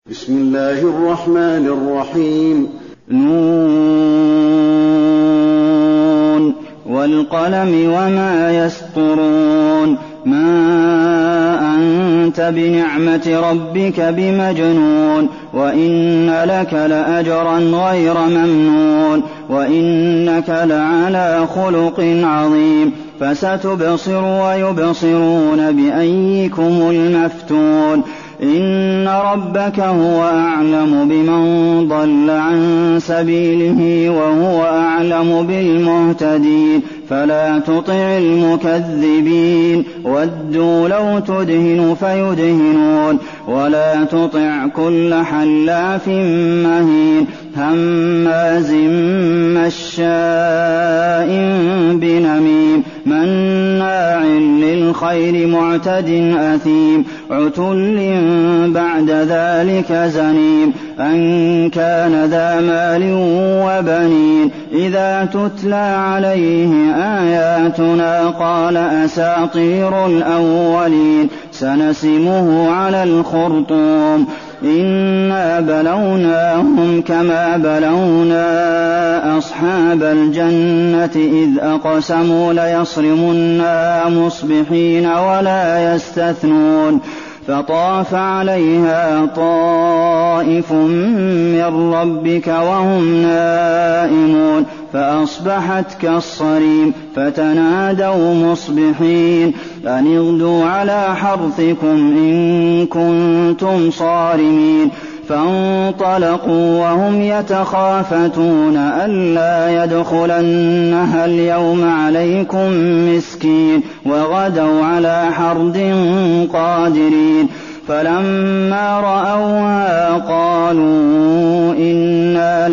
بسم الله الرحمن الرحيم. نون والقلم وما يسطرون ما أنت بنعمة ربك بمجنون وإن لك لأجرا غير ممنون وإنك لعلى خلق عظيم فستبصر ويبصرون بأيكم المفتون إن ربك هو أعلم بمن ضل عن سبيله وهو أعلم بالمهتدين فلا تطع المكذبين ودوا لو تدهن فيدهنون ولا تطع كل حلاف مهين هماز مشاء بنميم مناع للخير معتد أثيم عتل بعد ذلك زنيم أن كان ذا مال وبنين إذا تتلى عليه آياتنا قال أساطير الأولين سنسمه على الخرطوم إنا بلوناهم كما بلونا أصحاب الجنة إذ أقسموا ليصرمنها مصبحين ولا يستثنون فطاف عليها طائف من ربك وهم نائمون فأصبحت كالصريم فتنادوا مصبحين أن اغدوا على حرثكم إن كنتم صارمين فانطلقوا وهم يتخافتون ألا يدخلنها اليوم عليكم مسكين وغدوا على حرد قادرين فلما رأوها قالوا إنا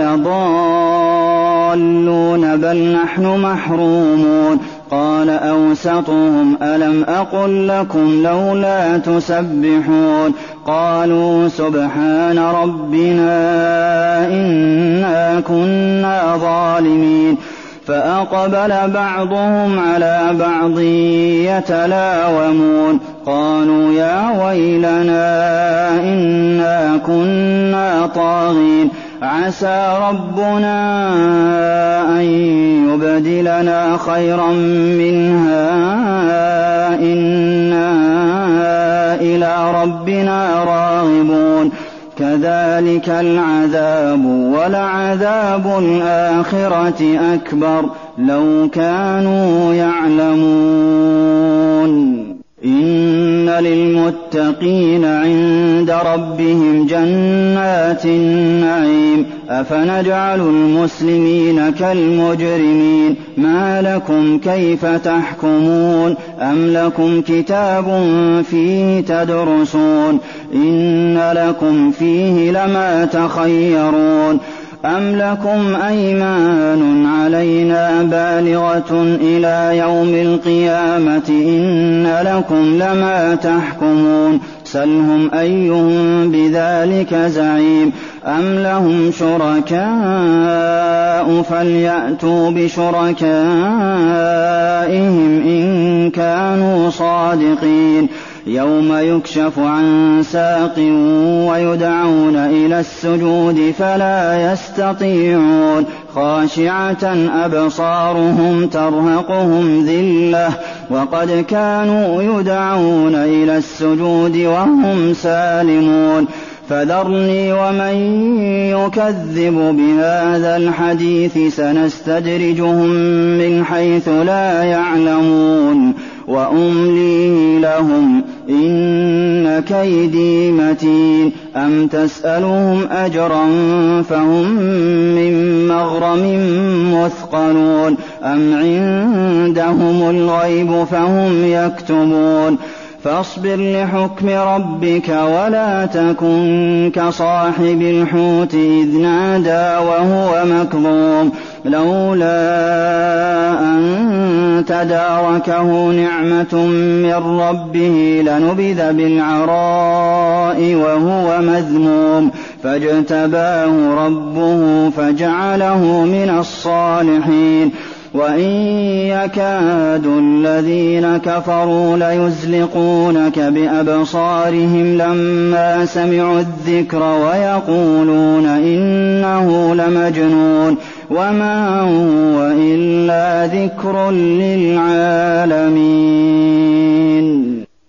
لضالون بل نحن محرومون قال أوسطهم ألم أقل لكم لولا تسبحون قالوا سبحان ربنا إنا كنا ظالمين فأقبل بعضهم على بعض يتلاومون قالوا يا ويلنا إنا كنا طاغين عسى ربنا أن يبدلنا خيرا منها إنا إلى ربنا راغبون كذلك العذاب ولعذاب الآخرة أكبر لو كانوا يعلمون إن للمتقين عند ربهم جنات النعيم أفنجعل المسلمين كالمجرمين ما لكم كيف تحكمون أم لكم كتاب فيه تدرسون إن لكم فيه لما تخيرون أم لكم أيمان علينا بالغة إلى يوم القيامة إن لكم لما تحكمون سلهم أيهم بذلك زعيم أم لهم شركاء فليأتوا بشركائهم إن كانوا صادقين يوم يكشف عن ساق ويدعون إلى السجود فلا يستطيعون خاشعة أبصارهم ترهقهم ذلة وقد كانوا يدعون إلى السجود وهم سالمون فذرني ومن يكذب بهذا الحديث سنستدرجهم من حيث لا يعلمون وأملي لهم إن كيدي متين أم تسألهم أجرا فهم من مغرم مثقلون أم عندهم الغيب فهم يكتبون فاصبر لحكم ربك ولا تكن كصاحب الحوت إذ نادى وهو مكظوم لولا أن تداركه نعمة من ربه لنبذ بالعراء وهو مذموم فاجتباه ربه فجعله من الصالحين وَإِن يَكَادُ الَّذِينَ كَفَرُوا لَيُزْلِقُونَكَ بِأَبْصَارِهِمْ لَمَّا سَمِعُوا الذِّكْرَ وَيَقُولُونَ إِنَّهُ لَمَجْنُونٌ وَمَا هُوَ إِلَّا ذِكْرٌ لِّلْعَالَمِينَ